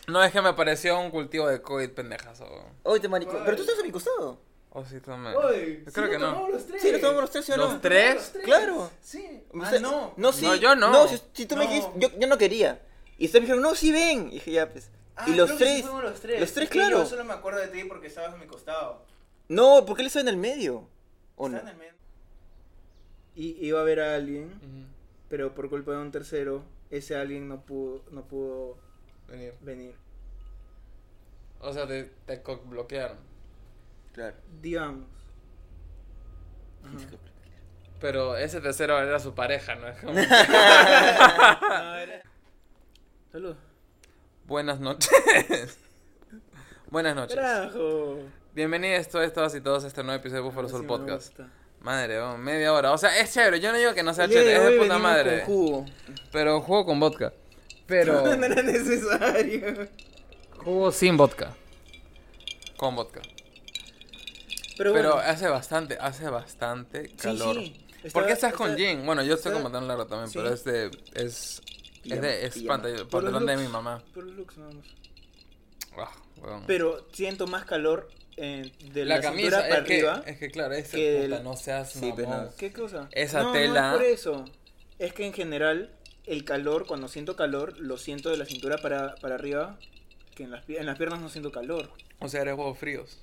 No, es que me pareció un cultivo de COVID, pendejazo. Oye, te marico. Pero tú estás a mi costado. Oh, sí, también. Oye, Yo creo que no. Los tres. Sí, lo tomamos los tres, ¿sí o no? ¿Los tres? Claro. Sí. Usted- No. No, sí. No, yo no. No, si tú me No. dijiste, yo no quería. Y ustedes me dijeron, no, sí, ven. Y dije, ya, pues. y los creo que sí tres. fuimos los tres. Los tres, Es que claro. Yo solo me acuerdo de ti porque estabas a mi costado. No, ¿por qué él estaba en el medio? ¿O no? Estaba en el medio. Y iba a ver a alguien, Ujú. pero por culpa de un tercero, ese alguien no pudo Venir. venir. O sea, te bloquearon. Claro. Digamos. Pero ese tercero era su pareja, ¿no? Es como... Salud. Buenas noches. Buenas noches. Carajo. Bienvenidos todas y todos a este nuevo episodio de Búfalo Así Soul me Podcast. gusta. Madre, oh, media hora. O sea, es chévere. Yo no digo que no sea El día chévere, es hoy de puta venimos madre. con jugo. Pero juego con vodka. Pero No era necesario. juego sin vodka. Con vodka. Pero Pero bueno. hace bastante calor. Sí. ¿Por qué estás con está- jean? Bueno, yo estoy está- con pantalón largo también, sí. pero es Pijama, pijama. pantalón de mi looks. mamá. Por los looks nada más. Ah, weón. Pero siento más calor de La la, camisa, cintura para arriba. es que claro, que puta, el- no seas Sí, pero mamón. no. ¿Qué cosa? Esa No, tela- No, es por eso. Es que en general, el calor, cuando siento calor, lo siento de la cintura para arriba. Que en las piernas no siento calor. O sea, eres huevos fríos.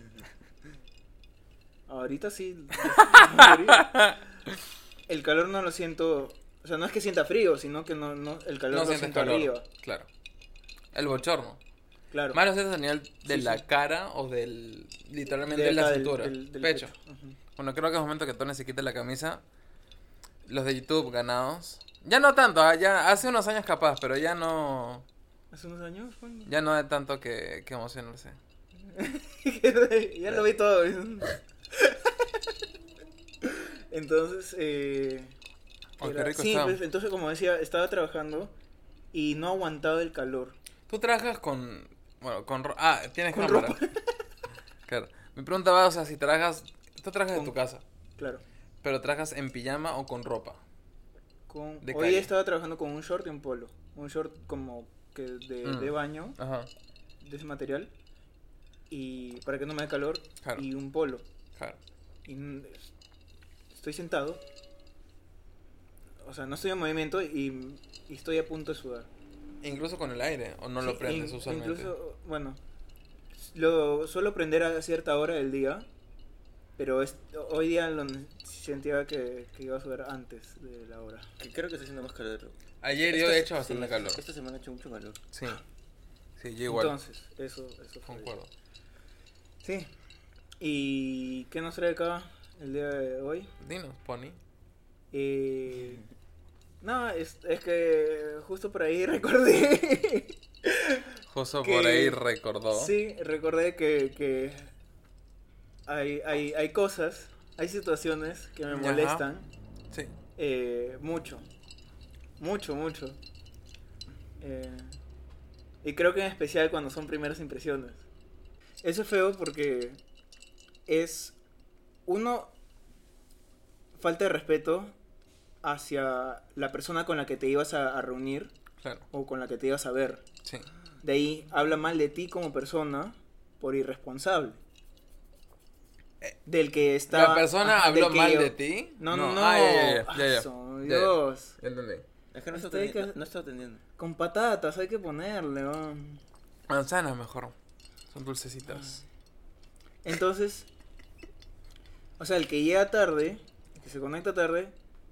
Ahorita sí. Ahorita. El calor no lo siento. O sea, no es que sienta frío, sino que no el calor No lo sientes siento calor. arriba. Claro. El bochorno. Claro. Más lo sientes a nivel de Sí, la sí. cara o del literalmente de acá la del- cintura. del pecho. Ujú. Bueno, creo que es momento que Tony se quite la camisa. Los de YouTube ganados. Ya no tanto, ya hace unos años capaz, pero ya no. ¿Hace unos años? ¿Cuándo? Ya no de tanto que emocionarse. Ya lo vi todo. Entonces, Oh, qué era- rico sí, está. pues, entonces como decía, estaba trabajando y no aguantaba el calor. Tú trabajas con. Bueno, tienes Con cámara. ropa. Claro. Mi pregunta va, o sea, si trabajas. Tú trabajas en Con- tu casa, Claro. pero trabajas en pijama o con ropa. De Hoy calle. estaba trabajando con un short y un polo. Un short como que de baño, Ajá, de ese material. Y para que no me dé calor. Claro. Y un polo. claro. Y estoy sentado. O sea, no estoy en movimiento y estoy a punto de sudar. Incluso con el aire, o no Sí, lo prendes usualmente. Incluso, bueno, lo suelo prender a cierta hora del día, pero hoy día sentía que iba a sudar antes de la hora. Que creo que está haciendo más calor. Ayer yo he hecho bastante calor. Esta semana ha hecho mucho calor. Sí. Sí, yo igual. Entonces, eso fue. Concuerdo. Sí. ¿Y qué nos trae acá el día de hoy? Dinos, Pony. No, es que justo por ahí recordé. Justo Que- por ahí recordó. Sí, recordé que hay cosas, hay situaciones que me Ajá. molestan Sí. mucho. Mucho. Y creo que en especial cuando son primeras impresiones. Eso es feo porque es falta de respeto hacia la persona con la que te ibas a reunir Claro. o con la que te ibas a ver. Sí. De ahí habla mal de ti como persona por irresponsable. Del que está. ¿La persona ajá, del habló que mal yo- de ti? No. Ya. Aso, Ya, ya. Dios. Ya entendí. Es que no está Estoy atendiendo. que- No está atendiendo. Con patatas hay que ponerle, man. Manzanas mejor. Son dulcecitas. Entonces, o sea, el que llega tarde, el que se conecta tarde,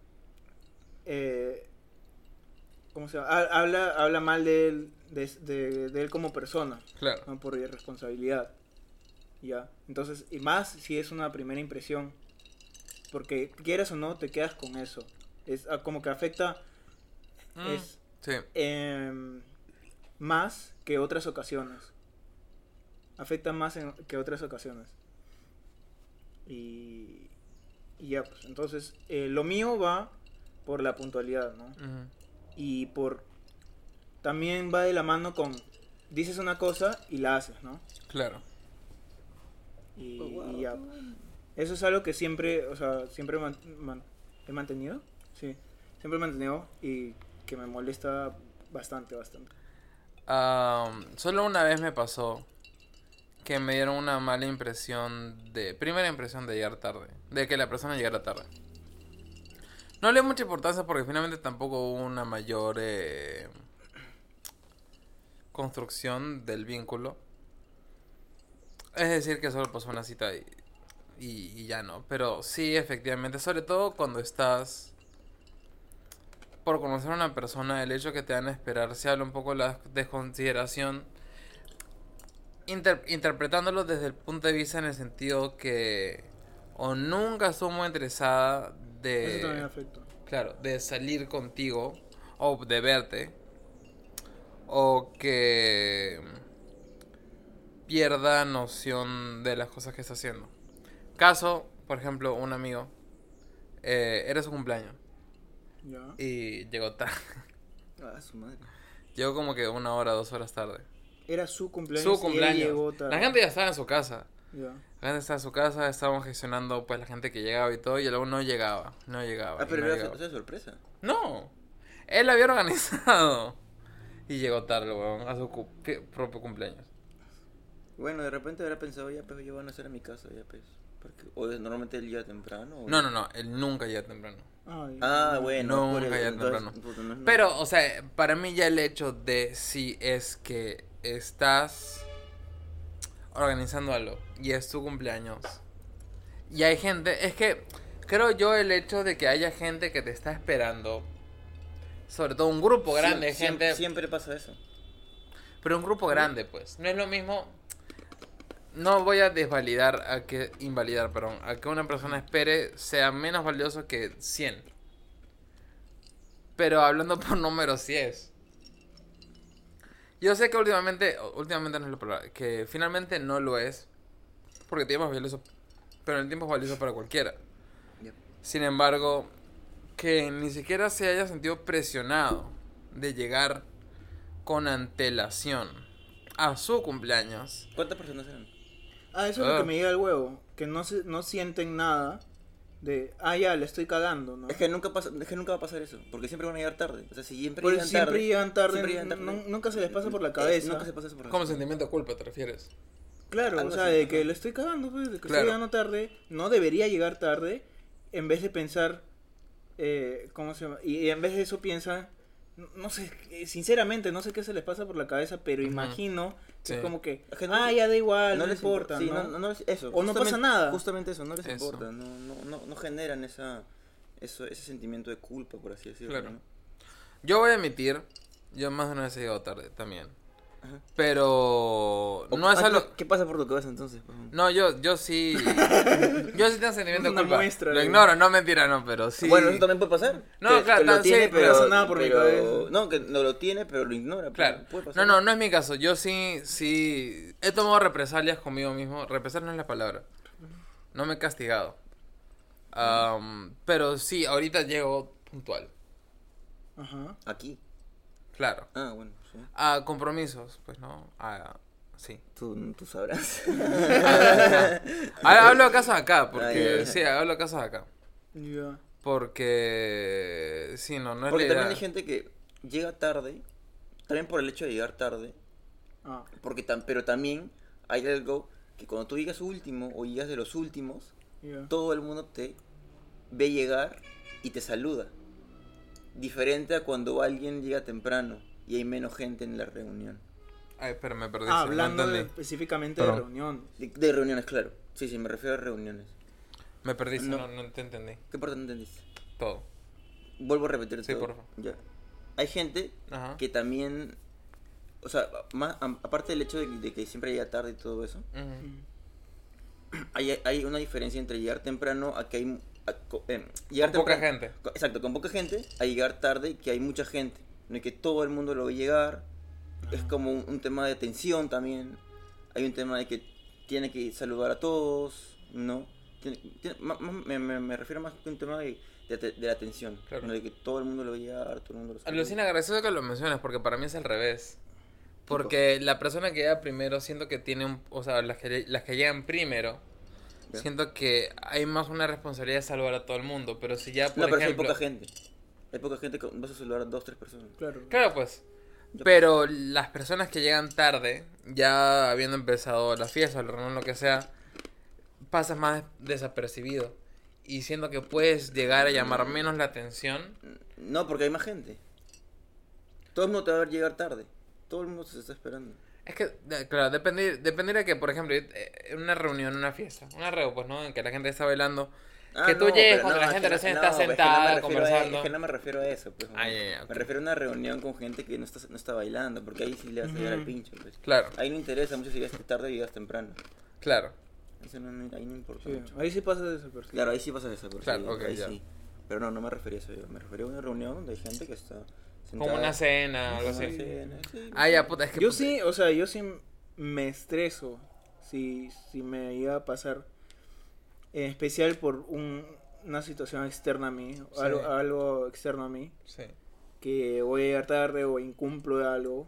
¿cómo se llama? Habla mal de él como persona, Claro. ¿no? Por irresponsabilidad. Ya. Entonces, y más si es una primera impresión, porque quieras o no, te quedas con eso. Es como que afecta es Sí. más que otras ocasiones. Afecta más que otras ocasiones. Y ya, pues entonces lo mío va por la puntualidad, ¿no? Ujú. Y también va de la mano con dices una cosa y la haces, ¿no? Claro. Y, Oh, wow. y ya, pues. Eso es algo que siempre, o sea, siempre he mantenido, sí, siempre he mantenido y que me molesta bastante. Solo una vez me pasó que me dieron una mala primera impresión de llegar tarde, de que la persona llegara tarde. No le di mucha importancia porque finalmente tampoco hubo una mayor construcción del vínculo. Es decir, que solo pasó una cita y ya no. Pero sí, efectivamente, sobre todo cuando estás por conocer a una persona, el hecho que te van a esperar, se habla un poco de la desconsideración, interpretándolo desde el punto de vista en el sentido que o nunca estuvo muy interesada Eso también de, afecta. claro, de salir contigo o de verte, o que pierda noción de las cosas que está haciendo. Caso, por ejemplo, un amigo, era su cumpleaños Ya. y llegó tarde. Ah, su madre. Llegó como que 1 hora, 2 horas tarde. Era su cumpleaños. Su Y él cumpleaños. llegó tarde. La gente ya estaba en su casa. Ya. La gente estaba en su casa, estábamos gestionando pues la gente que llegaba y todo, y luego no llegaba. Ah, y pero no era llegaba. sorpresa. No, él había organizado. Y llegó tarde, weón, a su propio cumpleaños. Bueno, de repente habrá pensado, ya, pues yo van a hacer a mi casa, ya, pues. Porque, o normalmente él llega temprano. O... No, él nunca llega temprano. Ay, Ah, bueno. Nunca por eso, llega entonces, temprano. puta, no es nada. Pero, o sea, para mí ya el hecho de si es que estás organizando algo y es tu cumpleaños y hay gente, es que creo yo el hecho de que haya gente que te está esperando, sobre todo un grupo grande de gente, Siempre pasa eso. pero un grupo grande pues, no es lo mismo. No voy a invalidar, perdón, a que una persona espere sea menos valioso que 100. Pero hablando por números, sí es. Yo sé que últimamente no es lo probable, que finalmente no lo es, porque el tiempo es valioso, pero el tiempo es valioso para cualquiera. Yep. Sin embargo, que ni siquiera se haya sentido presionado de llegar con antelación a su cumpleaños. ¿Cuántas personas eran? Ah, eso es lo que me llega al huevo. Que no sienten nada de, ya, le estoy cagando, ¿no? Es que nunca va a pasar eso, porque siempre van a llegar tarde. O sea, si siempre Porque llegan siempre tarde. llegan tarde, siempre llegan tarde. nunca se les pasa por la cabeza. Nunca se pasa eso por la ¿Cómo cabeza. sentimiento de culpa te refieres? Claro, Algo o sea, así, de que ajá. le estoy cagando, pues, de que Claro. estoy llegando tarde, no debería llegar tarde, en vez de pensar, ¿cómo se llama? Y en vez de eso piensan, no sé, sinceramente, no sé qué se les pasa por la cabeza, pero Ujú. imagino que Sí. es como que, Es que no- ya da igual, no les importa, sí, ¿no? no eso. O no pasa nada. Justamente eso, no les Eso. importa. No generan ese sentimiento de culpa, por así decirlo. Claro. ¿no? Yo voy a admitir, yo más de una vez he llegado tarde también. Ajá. Pero no es algo... ¿Qué pasa por tu cabeza entonces? Por ejemplo? No, yo sí... Yo sí tengo sentimiento de Una culpa. muestra Lo de- ignoro, no mentira, no, pero sí... Bueno, eso también puede pasar. No, Que- claro, que lo sí, tiene, pero pero pasa nada por mi cabeza. No, que no lo tiene, pero lo ignora. Claro. Puede pasar. No es mi caso. Yo sí he tomado represalias conmigo mismo. Represalias no es la palabra. No me he castigado. Pero sí, ahorita llego puntual. Ajá. Aquí. Claro. Ah, bueno, sí. A compromisos, pues no. Sí. Tú sabrás. Hablo de casos acá, porque... ya. Sí, hablo de casos acá. Ya. Porque... Sí, no es Porque la idea. también hay gente que llega tarde, también por el hecho de llegar tarde, Ah, pero también hay algo que cuando tú llegas último o llegas de los últimos, ya. todo el mundo te ve llegar y te saluda. Diferente a cuando alguien llega temprano y hay menos gente en la reunión. Ay, pero me perdí. Hablando no entendí. específicamente Perdón. de reunión. De reuniones, claro. Sí, me refiero a reuniones. Me perdiste, No. no te entendí. ¿Qué parte no entendiste? Todo. Vuelvo a repetir Sí, todo. por favor. Ya. Hay gente Ajá. que también, o sea, aparte del hecho de que siempre llega tarde y todo eso, Ujú. hay una diferencia entre llegar temprano a que hay llegar Con poca temprano- gente. Exacto, con poca gente, a llegar tarde que hay mucha gente, no es que todo el mundo lo ve llegar. Es como un tema de atención también. Hay un tema de que tiene que saludar a todos, ¿no? Me refiero más que un tema de la atención, Claro. ¿no? De que todo el mundo lo ve llegar, todo el mundo lo saluda. Alucina, gracioso que lo menciones, porque para mí es al revés. Porque la persona que llega primero, siento que tiene o sea, las que llegan primero, Ya. siento que hay más una responsabilidad de saludar a todo el mundo. Pero si ya, por No, pero ejemplo... hay poca gente. Hay poca gente que vas a saludar a 2, 3 personas. Claro. Claro, pues. Pero las personas que llegan tarde, ya habiendo empezado la fiesta, la reunión, lo que sea, pasas más desapercibido. Y siento que puedes llegar a llamar menos la atención. No, porque hay más gente. Todo el mundo te va a ver llegar tarde. Todo el mundo se está esperando. Es que, claro, dependería que, por ejemplo, en una reunión, una fiesta, una reunión, pues, ¿no? En que la gente está bailando. Que tú llegues cuando la gente recién está sentada, conversando. Es que no me refiero a eso, pues. Ah, ya, ok. Me refiero a una reunión con gente que no está bailando, porque ahí sí le vas a llegar al pincho, pues. Claro, Ahí no interesa mucho si llegas tarde o llegas temprano. claro. Eso ahí no importa Sí, mucho. ahí sí pasa desapercibido. Claro, ahí sí pasa eso, Claro, ok, ahí ya. sí. Pero no me refería a eso yo. Me refería a una reunión donde hay gente que está sentada. Como una cena, algo Como una así. cena, sí. Ah, ya, puta, es que... Yo sí, o sea, yo sí me estreso si me iba a pasar, en especial por una situación externa a mí, Sí. algo externo a mí, Sí. que voy a llegar tarde o incumplo algo,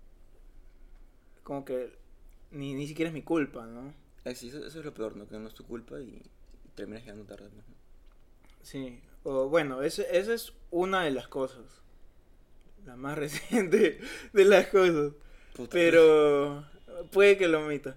como que ni siquiera es mi culpa, ¿no? Sí, eso es lo peor, ¿no? Que no es tu culpa y terminas llegando tarde, ¿no? Sí, o bueno, esa es una de las cosas, la más reciente de las cosas, Puta. pero puede que lo omita.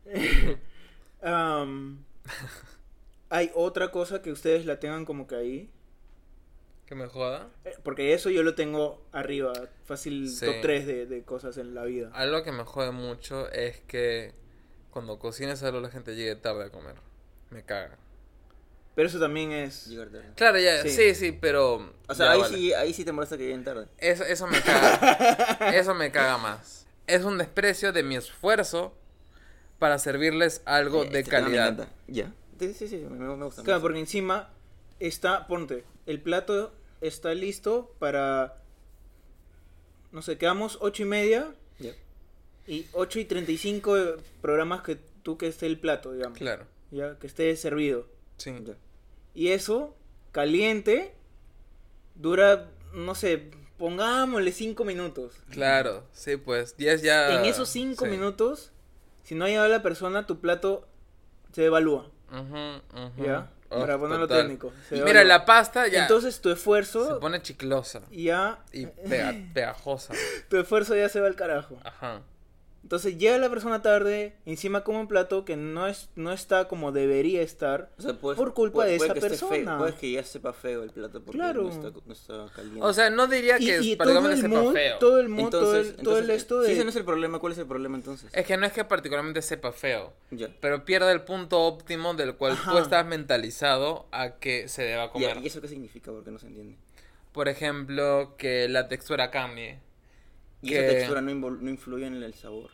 Hay otra cosa que ustedes la tengan como que ahí, Que me joda. porque eso yo lo tengo arriba, fácil Sí. top 3 de cosas en la vida. Algo que me jode mucho es que cuando cocines algo la gente llegue tarde a comer. Me caga. Pero eso también es... Llegar tarde. Claro, ya, Sí. sí, pero... O sea, ya, ahí, vale. ahí sí te molesta que lleguen tarde. Eso me caga. Eso me caga más. Es un desprecio de mi esfuerzo para servirles algo de Este tema me calidad. encanta. Ya. Sí, me gusta. Claro, porque encima está, ponte, el plato está listo para, no sé, quedamos 8:30 Ya. y 8:35 programas que esté el plato, digamos. Claro, Ya, que esté servido. sí. Ya. Y eso, caliente, dura, no sé, pongámosle 5 minutos. Claro, sí, pues. 10 ya... En esos 5 sí. minutos, si no ha llegado la persona, tu plato se evalúa. Ujú, ujú. ¿Ya? Oh, Para ponerlo total. técnico. se Y evalúa. mira, la pasta ya Entonces tu se esfuerzo pone chiclosa ya... y pegajosa. Tu esfuerzo ya se va al carajo. Ajá. Entonces llega la persona tarde, encima come un plato que no está como debería estar. O sea, Por culpa de esa que esté persona. Puede que ya sepa feo el plato porque Claro. no está caliente. O sea, no diría que Y es todo particularmente el sepa mood, feo. todo el mood, entonces, todo el esto de... Si ese no es el problema, ¿cuál es el problema entonces? Es que no es que particularmente sepa feo, Ya. pero pierde el punto óptimo del cual tú Ajá. estás mentalizado a que se deba Ya, comer. ¿y eso qué significa? Porque no se entiende. Por ejemplo, que la textura cambie. Y Que- esa textura no influye en el sabor.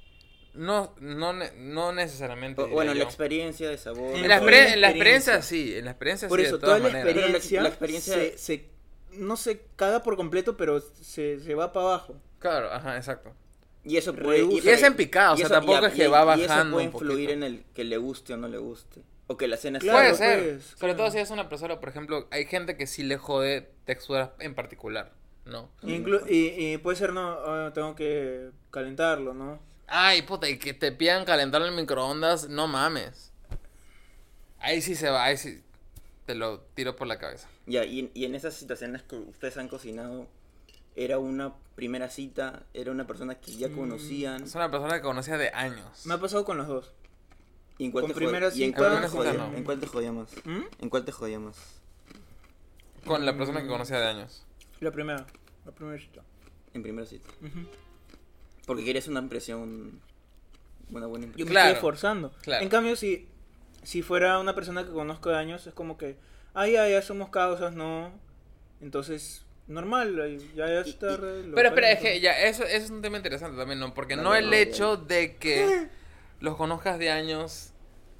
No necesariamente. diría Bueno, la yo. experiencia de sabor. En En la, Toda la en la experiencia experiencia. sí, en la experiencia Por sí, eso, de toda todas la maneras. experiencia, la experiencia- no se caga por completo, pero se va para abajo. Claro, ajá, exacto. Y eso puede... Reduce. Y es en picado, o sea, tampoco es que va Y eso bajando puede un influir poquito. en el que le guste o no le guste. O que la cena Claro, Puede sea... ser. pues, Sobre claro. todo si es una persona, por ejemplo, hay gente que sí le jode texturas en particular, ¿no? Y puede ser, no, tengo que calentarlo, ¿no? Ay, puta, y que te pidan calentar el microondas, no mames. Ahí sí se va, ahí sí te lo tiro por la cabeza. Ya, y en esas situaciones que ustedes han cocinado, ¿era una primera cita? ¿Era una persona que ya conocían? Es una persona que conocía de años. Me ha pasado con los dos. ¿Y en cuál con te primera ¿Y en cita, cuál te primera jodía? cita no. ¿En cuál te jodía más? ¿Mm? ¿En cuál te jodía más? Con la persona que conocía de años. La primera cita. En primera cita. Ujú. Porque querías una impresión... Una buena Yo impresión. me Claro, estoy esforzando. claro. En cambio, si fuera una persona que conozco de años, es como que, ya somos causas, ¿no? Entonces, normal, ya es tarde. lo Pero espera, es caliento. que ya, eso es un tema interesante también, ¿no? Porque Dale, no el dale, hecho de que los conozcas de años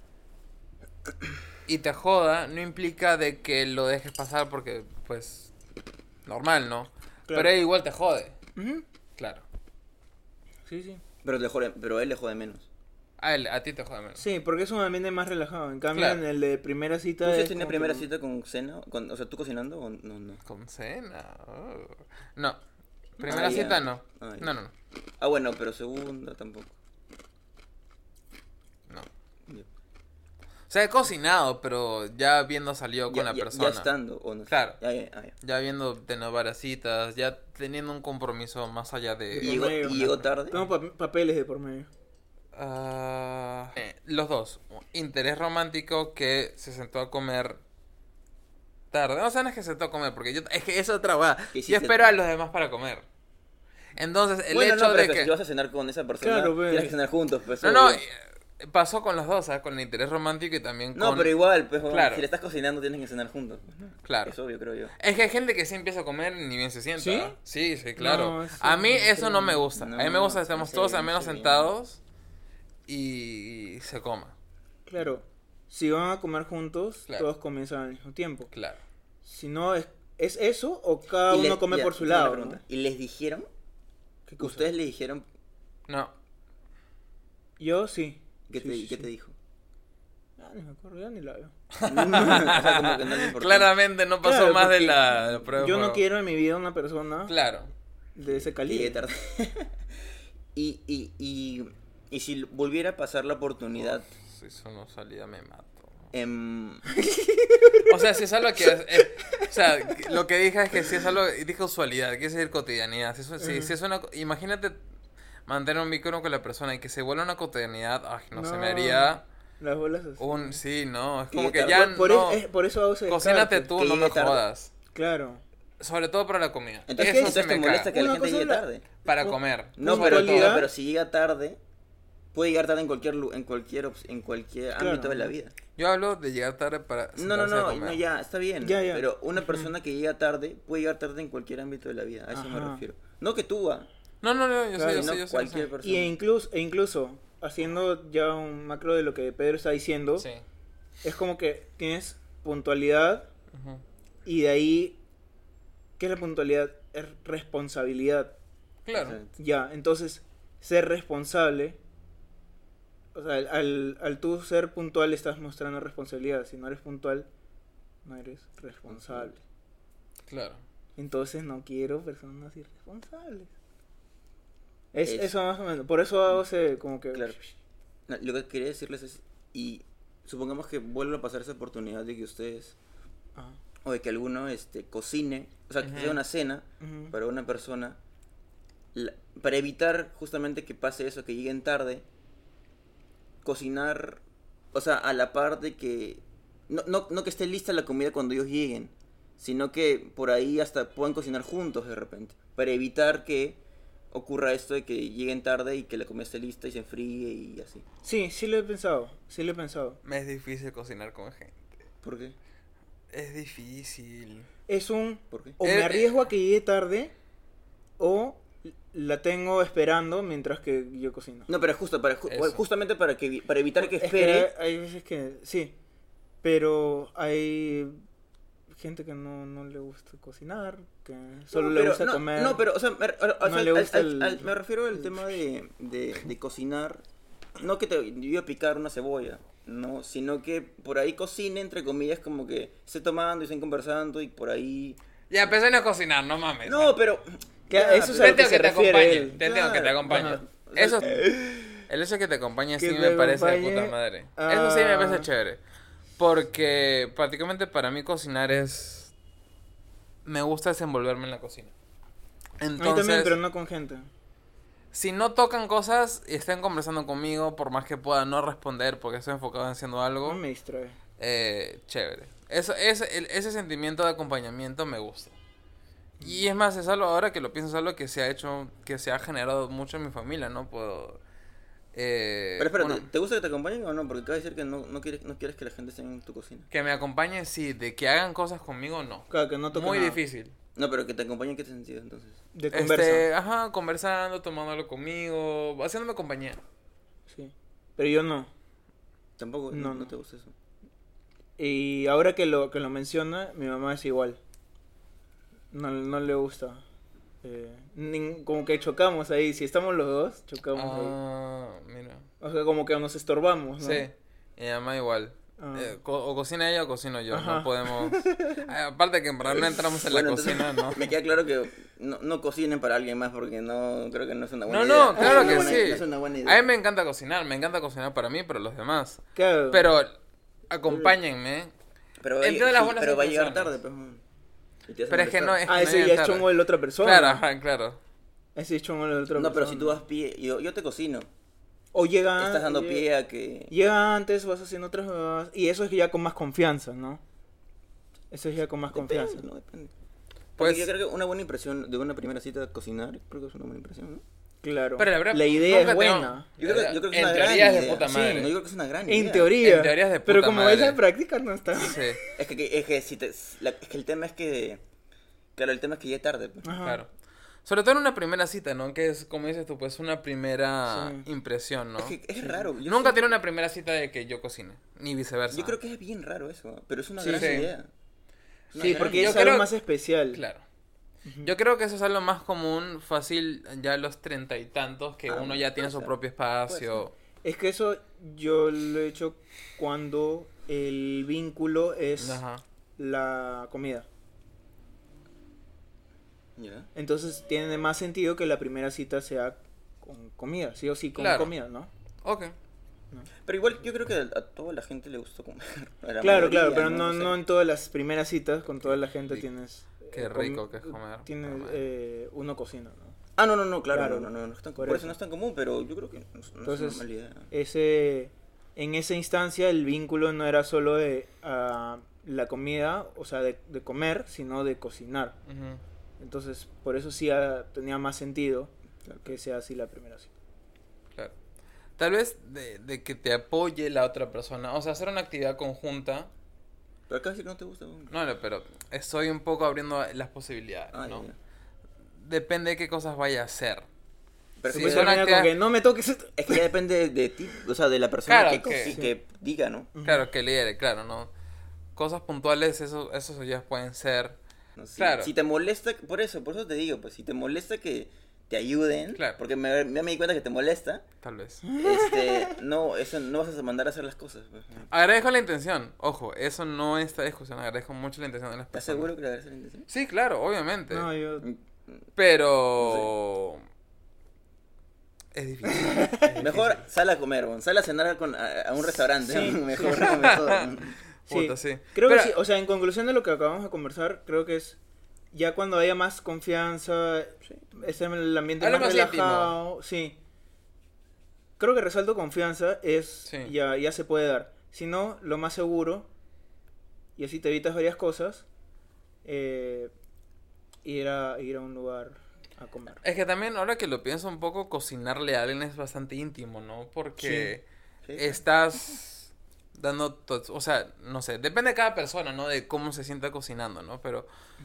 y te joda, no implica de que lo dejes pasar porque, pues, normal, ¿no? Claro. Pero igual te jode, Ujú. claro. Sí, sí. Pero él le jode menos. A ti te jode menos. Sí, porque es un ambiente más relajado. En cambio, Claro. en el de primera cita. ¿Tú sí es has tenido como primera que- cita con cena? O sea, ¿tú cocinando o no? Con cena. Oh. No. Primera Ah, ya. cita no. Ah, ya. No. Ah, bueno, pero segunda tampoco. No. Ya. O sea, he cocinado, pero ya habiendo salido con la Ya persona. estando, o no sé. Claro. Ya. Ya habiendo tenido varias citas, ya teniendo un compromiso más allá de... Y llegó tarde. Tengo papeles de por medio. Los dos. Interés romántico que se sentó a comer tarde. No, o sea, no es que se sentó a comer, porque es que es otra hueá. Que sí Yo se- espero a los demás para comer. Entonces, el Bueno, hecho no, pero de es que... si vas a cenar con esa persona, Claro, pues. tienes que cenar juntos, pues. No, obvio. pasó con los dos, ¿sabes? Con el interés romántico y también con... No, pero igual, pues, Claro. si le estás cocinando, tienes que cenar juntos. Pues, ¿no? Claro. Es obvio, creo yo. Es que hay gente que sí empieza a comer y ni bien se sienta. ¿Sí? Sí, claro. No, eso A mí no eso creo. no me gusta. No, a mí me gusta que no estemos sé, todos al no menos sé bien. sentados y se coma. Claro, si van a comer juntos, Claro. todos comienzan al mismo tiempo. Claro. Si no, ¿es eso o cada Y uno le- come ya, por su tengo una lado? pregunta. ¿No? ¿Y les dijeron? ¿Qué cosa? ¿Ustedes le dijeron No. Yo sí. qué Sí, sí, qué sí. te dijo? Ah, ni me acuerdo, ya ni la veo. O sea, como que no le importó. Claramente no pasó Claro, más de porque la prueba. de Yo no fuego. quiero en mi vida una persona Claro. de ese Que llegue calibre. tarde. Y si volviera a pasar la oportunidad, Si eso no salía me mato. o O sea, si es algo que... o sea, lo que dije es que si es algo... Dije usualidad, que es decir cotidianidad. Si es una... Imagínate mantener un vínculo con la persona y que se vuelva una cotidianidad. Ay, no, se No. me haría... Las bolas así. Sí, no. Es Que como que tarde. ya Por, no... por eso hago ese Cocínate descarte. tú, que no me llegue tarde. jodas. Claro. Sobre todo para la comida. entonces, Eso entonces se te me molesta caga. que la Una gente cosa llegue es la- tarde. Para Oh, comer. No, Sobre pero, todo. pero si llega tarde, puede llegar tarde en cualquier Claro. ámbito de la vida. Yo hablo de llegar tarde para No, sentarse a no, comer. ya, está bien. Ya, ya. Pero una persona que llega tarde puede llegar tarde en cualquier ámbito de la vida. A eso me Ajá. refiero. No que tú, No, yo Claro, sé, yo sino sé, yo sé. cualquier persona. Incluso, haciendo ya un macro de lo que Pedro está diciendo, Sí. es como que tienes puntualidad Ujú. y de ahí, ¿qué es la puntualidad? Es responsabilidad. Claro. Exacto. Ya, entonces, ser responsable, o sea, al tú ser puntual estás mostrando responsabilidad. Si no eres puntual, no eres responsable. Claro. Entonces no quiero personas irresponsables. Es Es- eso más o menos. Por eso hago ese como que... Claro. No, lo que quería decirles es, y supongamos que vuelva a pasar esa oportunidad de que ustedes, Ajá. o de que alguno cocine, o sea, que Ujú. sea una cena Ujú. para una persona, para evitar justamente que pase eso, que lleguen tarde, cocinar, o sea, a la par de que, no que esté lista la comida cuando ellos lleguen, sino que por ahí hasta puedan cocinar juntos de repente, para evitar que ocurra esto de que lleguen tarde y que la comida esté lista y se enfríe y así. Sí, sí lo he pensado. Sí lo he pensado. Me es difícil cocinar con gente. ¿Por qué? Es difícil. Es un... ¿Por qué? O me arriesgo a que llegue tarde o la tengo esperando mientras que yo cocino. No, pero justo Eso. justamente para evitar que Es espere. hay veces que sí, pero hay gente que no le gusta cocinar, que solo No, le pero gusta no, comer. No, pero, o sea, o No sea, le gusta me refiero al tema de cocinar. No que te iba a picar una cebolla, no, sino que por ahí cocine, entre comillas, como que esté tomando y estén conversando y por ahí. Ya, pero eso no es cocinar, no mames. No, pero. Que ya, eso es pero- a lo que Te entiendo se que te refiere acompañe. él. Te entiendo que te Claro, acompañe. ajá. Eso, el hecho de que te acompañe sí Que me te parece de acompañe, puta madre. Eso sí me parece ah. chévere. Porque prácticamente para mí cocinar es... Me gusta desenvolverme en la cocina. A mí Entonces, también, pero no con gente. si no tocan cosas y están conversando conmigo, por más que pueda no responder porque estoy enfocado en haciendo algo, No me distrae. chévere. Ese sentimiento de acompañamiento me gusta. Y es más, es algo, ahora que lo pienso, es algo que se ha hecho, que se ha generado mucho en mi familia, ¿no? Puedo... Pero espera, bueno, ¿te gusta que te acompañen o no? Porque acabas de decir que no quieres que la gente esté en tu cocina. que me acompañen, sí, de que hagan cosas conmigo, no. Claro, que no toca Muy nada. difícil. No, pero que te acompañen, ¿en qué sentido entonces? De conversa. Ajá, conversando, tomándolo conmigo, haciéndome compañía. Sí. Pero yo no. Tampoco, No, no no. te gusta eso. Y ahora que lo menciona, mi mamá es igual. No le gusta. Como que chocamos ahí. Si estamos los dos, chocamos ahí. Ah, mira. O sea, como que nos estorbamos, ¿no? Sí, y además igual. Ah. O cocina ella o cocino yo, Ajá. no podemos... Aparte que en verdad no entramos en Bueno, la entonces, cocina, ¿no? Me queda claro que no cocinen para alguien más porque no creo que no es una buena No, idea. no, claro No que es una buena- sí. No es una buena A idea. mí me encanta cocinar para mí, para los demás. Claro. Pero acompáñenme. Pero Entiendo las buenas va a llegar intenciones. tarde, pues. Y te vas a Pero es que no molestar. es que no ese llegan ya es tarde. chongo de la otra persona. Claro, ajá, claro. Ese es chongo de la otra persona. No, pero si tú vas pie, yo te cocino. O llega... Estás dando llega- pie a que... Llega antes, vas haciendo otras cosas. Y eso es ya con más confianza, ¿no? Eso es ya con más confianza. Depende, ¿no? Depende. Pues- Porque yo creo que una buena impresión de una primera cita cocinar, creo que es una buena impresión, ¿no? Claro. Pero la verdad, la idea nunca es tengo- buena. Yo creo que es En una teoría gran es de idea. puta Sí, madre. no, yo creo que es una gran En idea. teoría. En teoría es de Pero puta como madre. ves en práctica no está. Sí, Es que si te, es que el tema es que... Claro, el tema es que ya es tarde. Pues. Ajá. claro. Sobre todo en una primera cita, ¿no? Que es, como dices tú, pues una primera Sí. impresión, ¿no? Es que es raro. Yo Nunca sí- tiene una primera cita de que yo cocine, ni viceversa. Yo creo que es bien raro eso, ¿no? Pero es una Sí, gran sí. idea. Es una Sí, gran porque idea. es Yo algo creo- más especial. Claro. Yo creo que eso es algo más común, fácil, ya a los 30 y tantos, que uno ya tiene puede su ser, propio espacio. Es que eso yo lo he hecho cuando el vínculo es Ajá. la comida. Ya. Entonces tiene más sentido que la primera cita sea con comida, sí o sí con Claro. comida, ¿no? Ok. Pero igual yo creo que a toda la gente le gusta comer. A la Claro, mayoría, claro, pero no, O sea, no en todas las primeras citas con toda la gente Rico. tienes... Qué rico que es comer. Tienes, puta madre. uno cocina, ¿no? Ah, no, claro, Claro, no es tan, por por eso. eso no es tan común, pero yo creo que no es una Entonces, mala idea. en esa instancia el vínculo no era solo de la comida, o sea, de comer, sino de cocinar. Ujú. Entonces, por eso sí tenía más sentido que sea así la primera cita. Claro. Tal vez de que te apoye la otra persona. O sea, hacer una actividad conjunta. Pero acá sí que no te gusta. No, pero estoy un poco abriendo las posibilidades, Ah, ¿no? ya. Depende de qué cosas vaya a hacer. Pero Sí, que son Termina con actividades- que no me toques esto. es que ya depende de ti, o sea, de la persona Claro, que diga, ¿no? Claro, que lidere, claro, ¿no? Cosas puntuales, eso ya pueden ser. No sé, Claro. Si te molesta, por eso te digo, pues si te molesta que te ayuden, Claro. porque me di cuenta que te molesta, Tal vez. no vas a mandar a hacer las cosas. Pues. Agradezco la intención. Ojo, eso no está discusión. Agradezco mucho la intención de las ¿Estás personas. seguro que le agradece la intención? Sí, claro, obviamente. No, yo... Pero... Es difícil. Es difícil. Mejor sal a comer, sal a cenar a un restaurante. Sí. Mejor. Puta, sí. Creo Pero- que sí, o sea, en conclusión de lo que acabamos de conversar, creo que es ya cuando haya más confianza, esté en el ambiente Algo más más relajado, sí. Creo que resalto confianza es Sí. ya se puede dar. Si no, lo más seguro, y así te evitas varias cosas, ir a un lugar a comer. Es que también, ahora que lo pienso un poco, cocinarle a alguien es bastante íntimo, ¿no? Porque Sí. estás dando... O sea, no sé, depende de cada persona, ¿no? De cómo se sienta cocinando, ¿no? Pero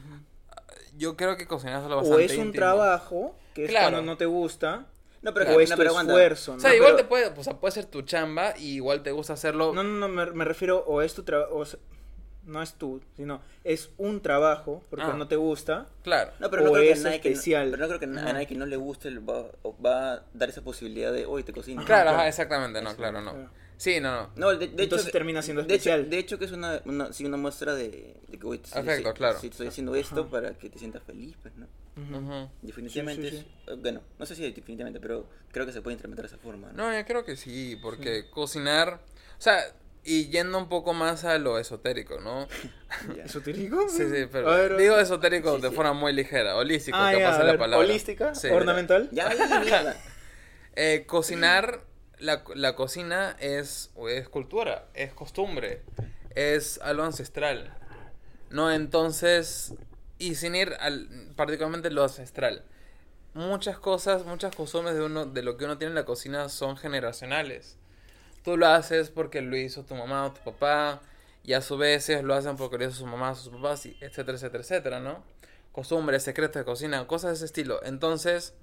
yo creo que cocinar es algo O bastante es un íntimo. trabajo, que es Claro. cuando no te gusta, No, pero, o es no, tu pero aguanta. esfuerzo, ¿no? O sea, No, igual pero- te puede... O sea, puede ser tu chamba y igual te gusta hacerlo... No, me refiero, o es tu trabajo, no es tú, sino es un trabajo, porque Ah. no te gusta. Claro. No, pero no O creo que es nadie especial. pero no creo que a nadie que no le guste va a dar esa posibilidad de hoy te cocino. Claro, claro. ajá, exactamente, no, Eso, claro, no. claro. Sí, no. No, de hecho, Entonces termina siendo de hecho- especial. De hecho, que es una muestra de que hoy Afecto, claro. sí, estoy haciendo esto Ajá. para que te sientas feliz, pues, ¿no? Ujú. Definitivamente, Sí, sí, bueno, no sé si definitivamente, pero creo que se puede interpretar de esa forma, ¿no? No, yo creo que sí, porque cocinar... O sea, y yendo un poco más a lo esotérico, ¿no? Ya. ¿Esotérico? Sí, sí, pero A ver, digo esotérico Sí, de sí. forma muy ligera, holístico, Ah, capaz ya, es a la ver, palabra. holística, Sí. ornamental. Ya, mierda. Cocinar, la cocina es cultura, es costumbre, es algo ancestral, ¿no? Entonces, y sin ir particularmente lo ancestral, muchas cosas, muchas costumbres de lo que uno tiene en la cocina son generacionales. Tú lo haces porque lo hizo tu mamá o tu papá, y a su vez ellos lo hacen porque lo hizo su mamá o sus papás, y etcétera, etcétera, etcétera, ¿no? Costumbres, secretos de cocina, cosas de ese estilo. Entonces,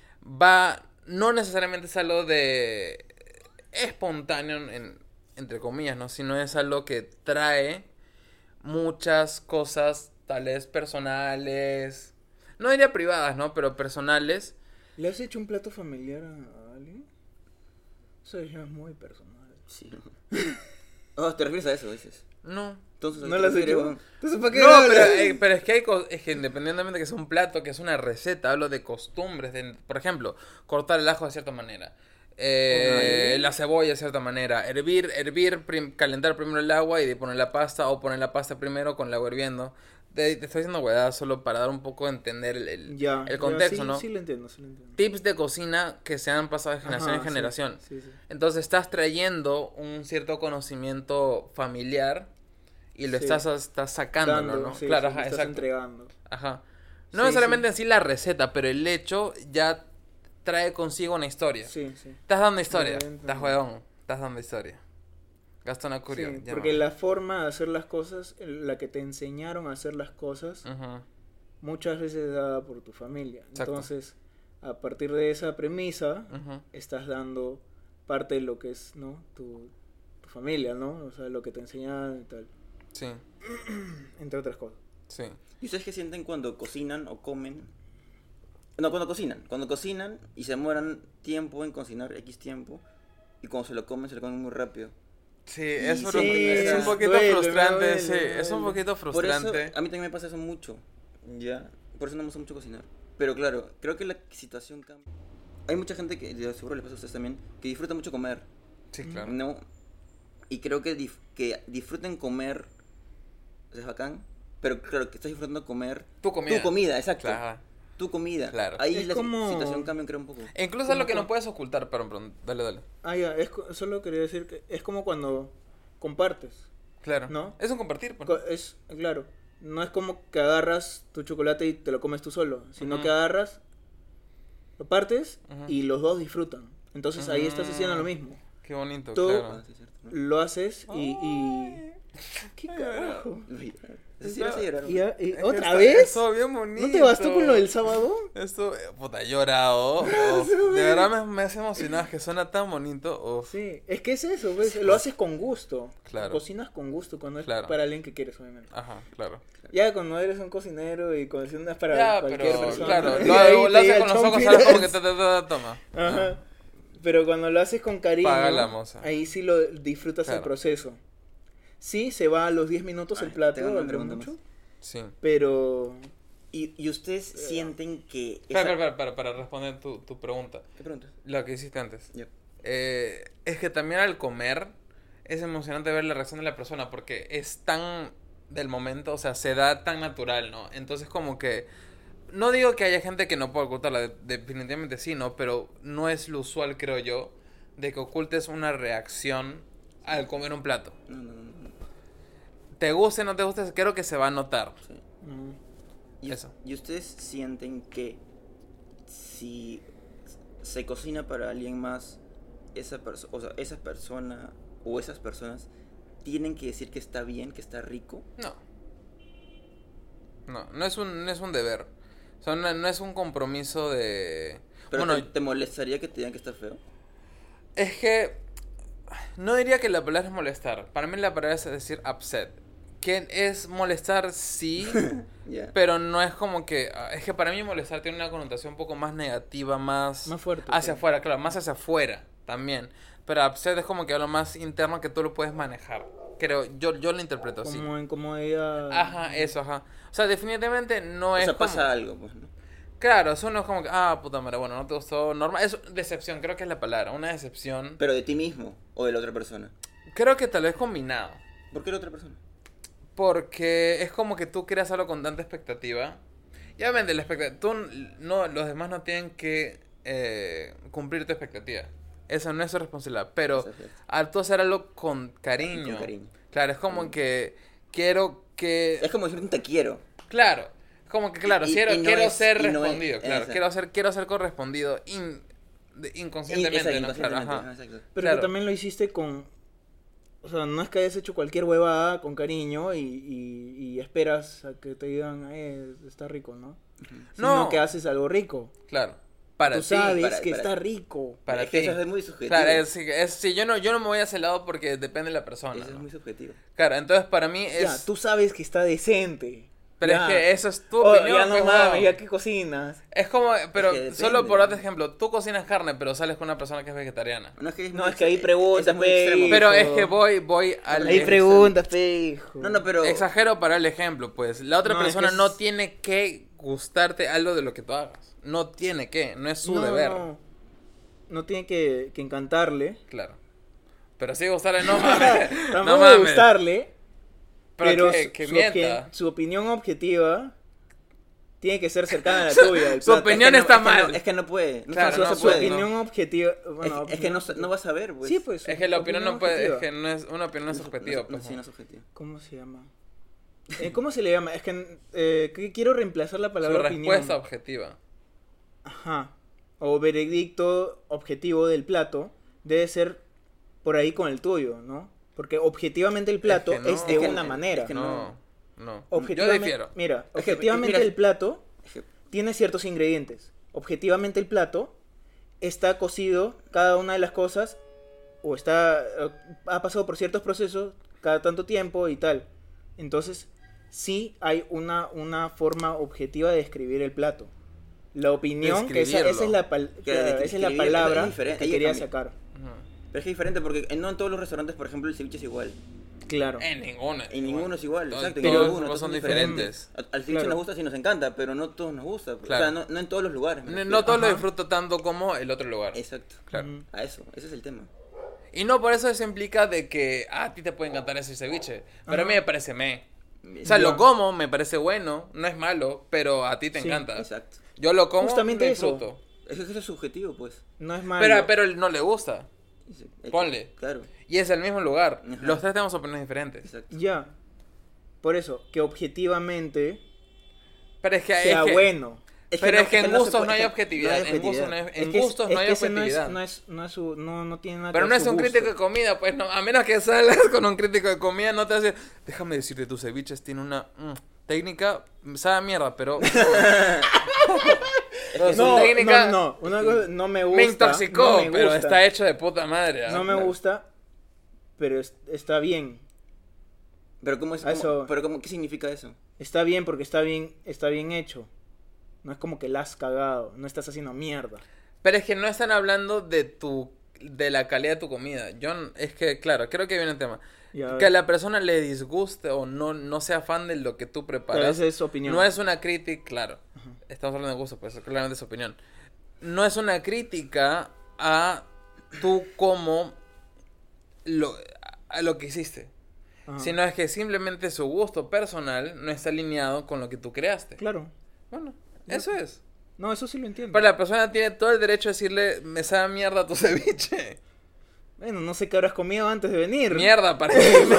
no necesariamente es algo de espontáneo, entre comillas, ¿no? Sino es algo que trae muchas cosas, tales personales, no diría privadas, ¿no? Pero personales. ¿Le has hecho un plato familiar a alguien? Eso ya es muy personal. Sí. Oh, ¿te refieres a eso, dices? No. Entonces, ¿a ¿No qué lo has te refieres, hecho? weón? Entonces, ¿para qué No, hablas? pero es que es que independientemente que sea un plato, que es una receta, hablo de costumbres, por ejemplo, cortar el ajo de cierta manera, la cebolla de cierta manera. Calentar primero el agua y de poner la pasta, o poner la pasta primero con el agua hirviendo. Te estoy diciendo huevadas solo para dar un poco a entender el contexto, sí, ¿no? Sí, lo entiendo, sí lo entiendo. Tips de cocina que se han pasado de generación en Ajá, generación. Sí, sí. Entonces estás trayendo un cierto conocimiento familiar y lo Sí. estás sacándolo, Dando, ¿no? sí, claro, sí, ajá, lo estás exacto. entregando. Ajá. Sí, No necesariamente sí. en sí la receta, pero el hecho ya trae consigo una historia. Sí, sí. Estás dando historia. Obviamente. Estás huevón. Estás dando historia. Gastón Sí, Acurio. porque la forma de hacer las cosas, la que te enseñaron a hacer las cosas, Ujú. muchas veces es dada por tu familia. Exacto. Entonces, a partir de esa premisa, Ujú. estás dando parte de lo que es, ¿no? Tu familia, ¿no? O sea, lo que te enseñan y tal, Sí, entre otras cosas. sí. ¿Y ustedes qué sienten cuando cocinan o comen? No, cuando cocinan. Cuando cocinan y se demoran tiempo en cocinar, X tiempo, y cuando se lo comen muy rápido. Sí, Y es, sí, es un poquito duele, frustrante, duele, sí, duele. es un poquito Por frustrante. eso, a mí también me pasa eso mucho, ¿ya? Por eso no me gusta mucho cocinar. Pero claro, creo que la situación cambia. Hay mucha gente que, de seguro les pasa a ustedes también, que disfruta mucho comer, Sí, claro. ¿no? Y creo que, que disfruten comer es bacán, pero claro, que estás disfrutando comer Tu comida. tu comida, exacto. Claro. Tu comida. Claro. Ahí Es la como- situación cambia, creo, un poco. E incluso es lo que Como no puedes ocultar, perdón, dale, dale. Ah, ya, solo quería decir que es como cuando compartes, Claro. ¿no? Es un compartir, pues. Es, claro, no es como que agarras tu chocolate y te lo comes tú solo, sino Ujú. que agarras, lo partes Ujú. y los dos disfrutan. Entonces ahí estás haciendo lo mismo. Qué bonito, Tú- claro. Ah, sí, es cierto, ¿no? Lo haces y... Ay. ¿Qué Ay, carajo? Sí, vas a llorar. ¿Y, Es que ¿Otra está- vez? Estuvo bien bonito. ¿No te bastó con lo del sábado? Esto, puta, he llorado. Uf, de verdad me hace emocionado, es que suena tan bonito. Uf. Sí, es que es eso, ¿ves? Lo haces con gusto. Claro. Cocinas con gusto cuando es Claro. para alguien que quieres, obviamente. Ajá, claro. Ya cuando eres un cocinero y cocinas para Ya, cualquier pero persona. claro, y lo ahí hago- te lo haces llega con los ojos, chompiras. ¿sabes? Como que toma. Ajá. Pero cuando lo haces con cariño, Paga la moza. ahí sí lo disfrutas el Claro. proceso. Sí, se va a los 10 minutos el Ay, plato, tengo una a lo pregunta mucho, más. Sí. pero... ¿Y ustedes sienten que... Para responder tu pregunta. ¿Qué preguntas? Lo que hiciste antes. Ya. Es que también al comer es emocionante ver la reacción de la persona porque es tan del momento, o sea, se da tan natural, ¿no? Entonces como que... No digo que haya gente que no pueda ocultarla, definitivamente sí, ¿no? Pero no es lo usual, creo yo, de que ocultes una reacción al comer un plato. No. Te guste o no te guste, creo que se va a notar. Sí. mm, Eso. ¿Y ustedes sienten que si se cocina para alguien más, o sea, esa persona o esas personas tienen que decir que está bien, que está rico? No. No es un deber. O sea, no es un compromiso de... Pero Bueno, te molestaría que te digan que está feo. es que no diría que la palabra es molestar. Para mí la palabra es decir upset. Que es molestar, sí, Ya. pero no es como que... Es que para mí molestar tiene una connotación un poco más negativa, más fuerte. hacia sí. afuera, claro, más hacia afuera también. Pero upset es como que algo más interno que tú lo puedes manejar. Creo, yo lo interpreto así. Como incomodidad. Ajá, eso, ajá. O sea, definitivamente no O es sea, como... pasa algo, pues, ¿no? Claro, eso no es como que, puta madre, bueno, no te gustó, normal. Es decepción, creo que es la palabra, una decepción. Pero de ti mismo o de la otra persona. Creo que tal vez combinado. ¿Por qué la otra persona? Porque es como que tú creas algo con tanta expectativa. Y obviamente la expectativa, los demás no tienen que cumplir tu expectativa. Eso no es su responsabilidad. Pero Eso es cierto. al tú hacer algo con cariño. Con cariño. Claro, es como que quiero que... Es como decir un te quiero. Claro, como que claro, Y quiero no quiero es- ser y no es- respondido, claro, exacto. quiero ser correspondido inconscientemente, Exacto, ¿no? Claro, inconscientemente, ajá. ajá, exacto. Pero Claro. que también lo hiciste con... O sea, no es que hayas hecho cualquier huevada con cariño y esperas a que te digan, está rico, ¿no? No. Sino que haces algo rico. Claro. Para Tú ti, sabes para- que para- está rico. para es que ti. eso es muy subjetivo. Claro, sí, yo no me voy a ese lado porque depende de la persona, Eso es ¿no? muy subjetivo. Claro, entonces para mí es... Ya, tú sabes que está decente. Pero Ya. es que eso es tu Oh, opinión, ya no pues, mames, huevón. ya que cocinas. Es como, pero Es que solo depende. por otro ejemplo, tú cocinas carne, pero sales con una persona que es vegetariana. No, es que, No, es que ahí preguntas, eso es muy pe. extremo. Pero Hijo. es que voy al... Ahí preguntas, pejo. No, pero... Exagero para el ejemplo, pues. La otra No, es persona que no es- tiene que gustarte algo de lo que tú hagas. No tiene que, no es su deber. no tiene que encantarle. Claro. Pero sí gustarle, no mames. Tampoco No mames. gustarle, pero que mienta. su opinión objetiva tiene que ser cercana a la tuya. del Su plato. opinión está mal. Es que no puede. Claro, Su, no su puede, opinión objetiva. Bueno, Es que no vas a ver, pues. Sí, pues. Es que la opinión no puede, es objetiva. que no es, una opinión no es objetiva. No, pues, sí, ¿no? no es objetivo. ¿Cómo se llama? ¿Cómo se le llama? Es que quiero reemplazar la Su palabra opinión. respuesta objetiva. Ajá. O veredicto objetivo del plato debe ser por ahí con el tuyo, ¿no? Porque objetivamente el plato Es que no. es de Es que una no, manera. es que No, no. Yo Objetivamente, difiero. mira, Es que, objetivamente mira, el plato Es que- tiene ciertos ingredientes. Objetivamente el plato está cocido, cada una de las cosas, o ha pasado por ciertos procesos cada tanto tiempo y tal. Entonces, sí hay una forma objetiva de describir el plato. La opinión, que esa es la, esa es la palabra es diferente, que ahí quería cambia. sacar. Ujú. Pero es que es diferente porque no en todos los restaurantes, por ejemplo, el ceviche es igual. Claro. En ninguno. En ninguno es igual, Todos- exacto. en todos ninguno, son diferentes. diferentes. Al ceviche Claro. nos gusta, sí nos encanta, pero no todos nos gusta. Claro. O sea, no en todos los lugares. me No, refiero. todos lo Ajá. disfruto tanto como el otro lugar. Exacto. Claro. Ujú. A eso, ese es el tema. Y no por eso implica de que a ti te puede encantar ese ceviche. Pero a mí me parece O sea, Ya. lo como, me parece bueno, no es malo, pero a ti te Sí, encanta. Exacto. Yo lo como, Justamente lo eso. disfruto. Es que eso es subjetivo, pues. No es malo. Pero él no le gusta. Ponle. Claro, Y es el mismo lugar. Ajá. Los tres tenemos opiniones diferentes. exacto. Ya. Por eso, que objetivamente Pero es que sea bueno. Pero es que en no se gustos no puede- hay es que objetividad. no hay En gustos no objetividad. hay, en Es que gustos no hay ese objetividad. no tiene nada Pero que no ver es su un gusto. crítico de comida, pues no. A menos que salgas con un crítico de comida, no te hace. Déjame decirte, tus ceviches tiene una técnica. Sabe a mierda, pero. Pero su No, técnica no. Una cosa, no me gusta. me intoxicó, no me pero gusta, está hecho de puta madre. ¿ah? No me gusta, pero está bien. Pero ¿cómo es? A eso- ¿Qué significa eso? Está bien porque está bien hecho. No es como que la has cagado, no estás haciendo mierda. Pero es que no están hablando de la calidad de tu comida. Es que, claro, creo que viene el tema. Ya, Que a la persona le disguste o no sea fan de lo que tú pero preparas. esa es su opinión. No es una crítica, claro. Estamos hablando de gusto, pues claramente es su opinión. No es una crítica a tú como a lo que hiciste. Ajá. Sino es que simplemente su gusto personal no está alineado con lo que tú creaste. Claro. Bueno, eso es. No, eso sí lo entiendo. Pero la persona tiene todo el derecho a decirle, me sabe mierda tu ceviche. Bueno, no sé qué habrás comido antes de venir. Mierda, para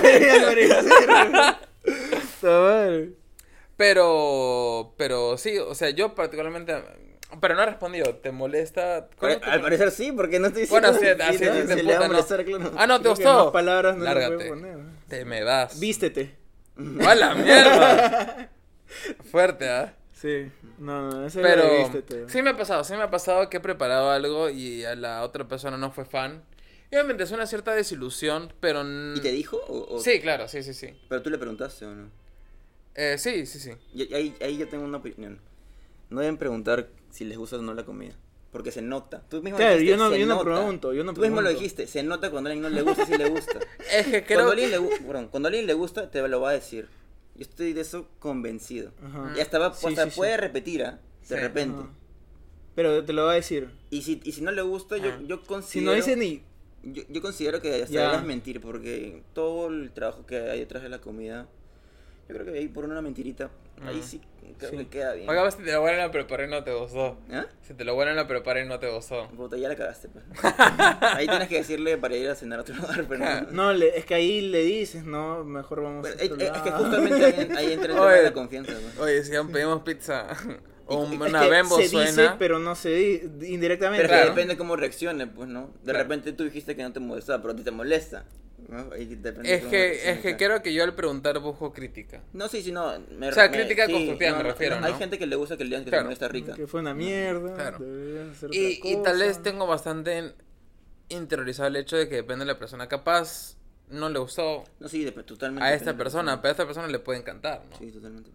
Pero sí, o sea, yo particularmente. Pero no he respondido, ¿te molesta? ¿Cuál es tu- Al parecer sí, porque no estoy Bueno, diciendo sí, así ¿no? de se le puta, va a no. molestar, claro. Ah, no, ¿te Creo que gustó? más palabras no le Lárgate. puedo poner. Te me das. Vístete. ¡A la mierda! Fuerte, ¿ah? Sí. No, ese era de Pero vístete. sí me ha pasado que he preparado algo y a la otra persona no fue fan. Y obviamente es una cierta desilusión, pero... ¿Y te dijo? Sí, claro, sí. Pero tú le preguntaste o no. Sí. Y ahí yo tengo una opinión. No deben preguntar si les gusta o no la comida. Porque se nota. Tú mismo Claro, dijiste, yo no se nota. pregunto, Tú mismo lo dijiste, se nota cuando a alguien no le gusta, si le gusta. Es que Cuando, creo... cuando a alguien le gusta, te lo va a decir. Yo estoy de eso convencido. Ajá. Y hasta, Sí, hasta sí, sí. puede repetir, ¿ah? De Sí. repente. Ajá. Pero te lo va a decir. Y si no le gusta, yo considero... Si no dice ni... Yo considero que hasta Ya. deberías mentir, porque todo el trabajo que hay detrás de la comida, yo creo que ahí por una mentirita, ahí sí creo Sí. que queda bien. Acá si te lo vuelven a preparar y no te gustó. ¿Ah? Si te lo vuelven a preparar y no te gustó. Puta, ya la cagaste, pues. Ahí tienes que decirle para ir a cenar a otro lugar, pero no. No, es que ahí le dices, no, mejor vamos Pero, a otro es que lado. justamente ahí entra el tema Oye. de la confianza, pues. Oye, si aún pedimos pizza o Es una que bembo se suena... dice, pero no se dice indirectamente. Pero es que Claro. depende cómo reaccione, pues, ¿no? De Claro. repente tú dijiste que no te molestaba, pero a ti te molesta. ¿No? Ahí depende Es cómo que reaccione, creo que yo al preguntar busco crítica. No, sí, no. O sea, crítica constructiva me refiero, Hay ¿no? gente que le gusta que le digan que Claro. su comida está rica. Que fue una mierda. Claro. Deberías hacer otra Y tal cosa. vez tengo bastante interiorizado el hecho de que depende de la persona. Capaz no le gustó No, sí, totalmente. a esta depende de la persona, pero a esta persona le puede encantar, ¿no? Sí, totalmente.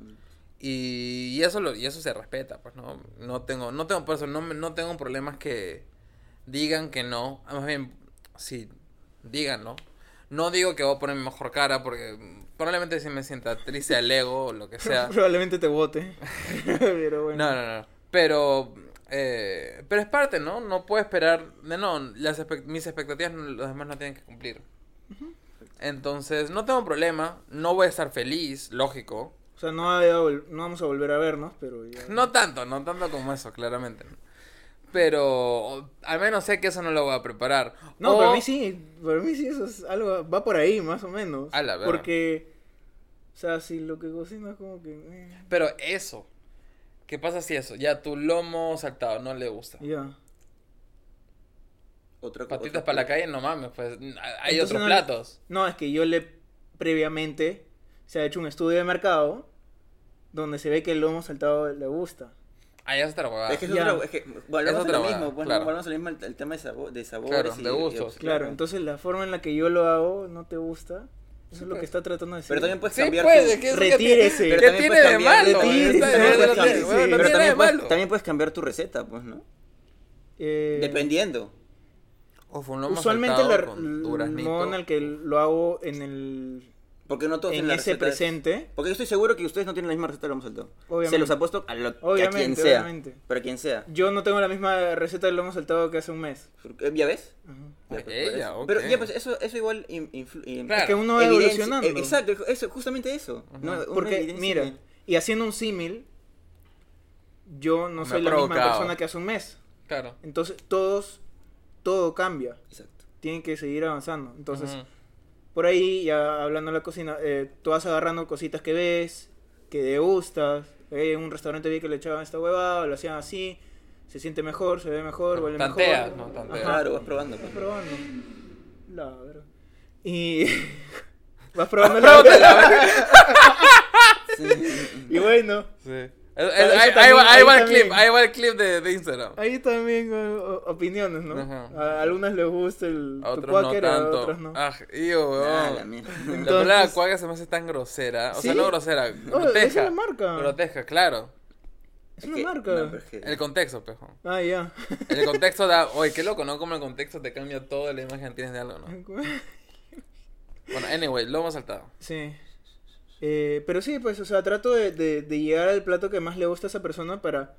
Y eso se respeta, pues no tengo por eso no tengo problemas que digan que no, más bien sí digan no digo que voy a poner mi mejor cara porque probablemente si me sienta triste al ego o lo que sea. Probablemente te vote. Pero bueno. No, pero Pero es parte, ¿no? No puedo esperar. Mis expectativas los demás no tienen que cumplir. Entonces, no tengo problema. No voy a estar feliz, lógico. O sea, no vamos a volver a vernos, pero ya... No tanto como eso, claramente. Pero al menos sé que eso no lo voy a preparar. No, para mí sí eso es algo, va por ahí, más o menos. A la verga. Porque, o sea, si lo que cocino es como que... Pero eso, ¿qué pasa si eso? Ya tu lomo saltado no le gusta. Ya. Patitas para la calle, no mames, pues hay Entonces otros platos. No, es que yo previamente se ha hecho un estudio de mercado donde se ve que el lomo saltado le gusta. Ah, ya es otra huevada. Es que Ya. volvemos Es a lo otra mismo, hueá, pues, claro. ¿no? Volvemos a lo mismo el tema de sabores Claro, y de gustos. Claro, entonces la forma en la que yo lo hago no te gusta. Eso es lo que está tratando de decir. Pero también puedes Sí, cambiar puede, tu... ¿qué es Retírese. ¿Qué Pero también tiene puedes de cambiar- malo? retírese, Está- no, no retírese. tiene- bueno, no Pero tiene de también malo. también puedes cambiar tu receta, pues, ¿no? Dependiendo. O fue un lomo Usualmente saltado con el duraznito. modo en el que lo hago en Porque no todos en tienen la ese receta. presente. Porque yo estoy seguro que ustedes no tienen la misma receta de lomo saltado. Obviamente. Se los apuesto a quien Obviamente, sea. obviamente. Pero a quien sea. Yo no tengo la misma receta del lomo saltado que hace un mes. ¿Ya ves? Ajá. Ya, Ok, pues, ya, ok. Pero ya, pues eso igual Claro. Es que uno va evidencia- evolucionando. Exacto, eso, justamente eso. No, una Porque, evidencia mira, de- y haciendo un símil, yo no Me soy ha la misma provocado. persona que hace un mes. Claro. Entonces, todo cambia. Exacto. Tienen que seguir avanzando. Entonces, Ujú. por ahí, ya hablando de la cocina, tú vas agarrando cositas que ves, que degustas. En un restaurante vi que le echaban esta huevada, lo hacían así, se siente mejor, se ve mejor, huele Tanteas, mejor. ¿no? Tanteas. Claro, vas probando. Vas Pues. probando. La verdad. Y vas probando Pruébate la la verga. Y bueno, Sí. Eso Ahí también, va ahí el también. clip, ahí va el clip de Instagram. ahí también opiniones, ¿no? Ajá. A algunas les gusta el A tu otros no quaker, a tanto. otros no. Ah, iu, Ah, weón. la mierda. La Entonces- palabra cuaga se me hace tan grosera. O sea, ¿Sí? no grosera, esa es grotesca. la marca. Grotesca, claro. Es Es una que- marca. no, pero es que- El contexto, pejo. Ah, ya. El contexto da. Oye, qué loco, ¿no? Como el contexto te cambia toda la imagen que tienes de algo, ¿no? Bueno, anyway, lo hemos saltado. Sí. Pero sí, pues, o sea, trato de llegar al plato que más le gusta a esa persona para...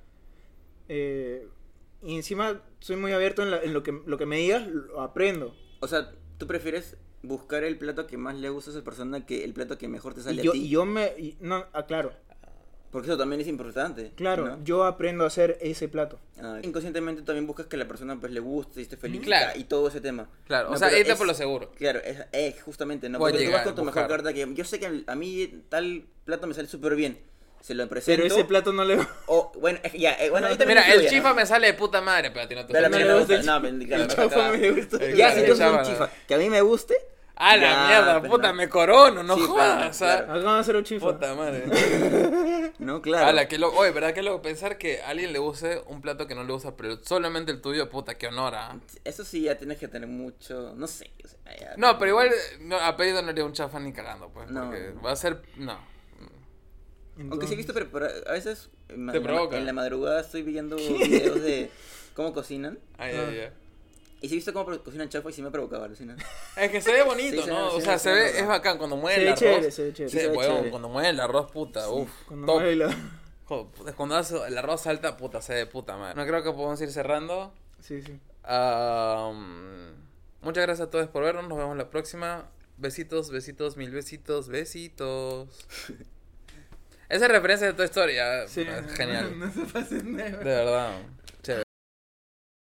y encima soy muy abierto en lo que me digas, lo aprendo. O sea, ¿tú prefieres buscar el plato que más le gusta a esa persona que el plato que mejor te sale Y a ti? yo no, claro, Porque eso también es importante. claro, ¿no? yo aprendo a hacer ese plato. Inconscientemente también buscas que la persona pues le guste y esté feliz Claro. y todo ese tema. Claro, No, o sea, pero irte es- por lo seguro. Claro, es justamente, ¿no? Voy a Porque tú llegar, vas con tu buscar. mejor carta que yo sé que a mí tal plato me sale súper bien. Se lo presento. Pero ese plato no le... O, bueno, bueno, ahí también Mira, el influye, chifa ¿no? me sale de puta madre, pero a ti no te Pero a sale. mí no no le me gusta gusta. No, claro, El chaufa me gusta. El Ya, claro, si el tú haces un chábana. chifa que a mí me guste. Ah, la ya, mierda, pues, puta, no. me corono, no Sí, jodas. claro. O sea, Acá van a hacer un chifa. puta madre. No, claro. Ala, qué loco. Oye, ¿verdad? Qué loco pensar que a alguien le guste un plato que no le gusta, pero solamente el tuyo, puta, qué honor, ¿ah? Eso sí, ya tienes que tener mucho. No sé. O sea, ya- No, pero igual no, a pedido no haría un chafa ni cagando, pues. No. Porque va a ser. No. Aunque sí he visto, pero a veces Te provoca. en la madrugada estoy viendo videos de cómo cocinan. Ay, Ah. ay, ay. Y sí he visto cómo cocinan chafa y sí me provocaba alucinar. Es que se ve bonito, Sí, ¿no? sí, O sea, sí, se sí, ve, sí. es bacán cuando Se mueve el ve arroz. chévere, se ve chévere. Sí, Se ve huevón, chévere. cuando mueve el arroz, puta, uff. Cuando Top. mueve la... Cuando hace el arroz salta, puta, se ve puta madre. No creo que podamos ir cerrando. Sí, sí. Muchas gracias a todos por vernos. Nos vemos la próxima. Besitos, besitos, mil besitos, besitos. Esa es referencia de tu historia. Sí. Genial. No se pasen de... De verdad.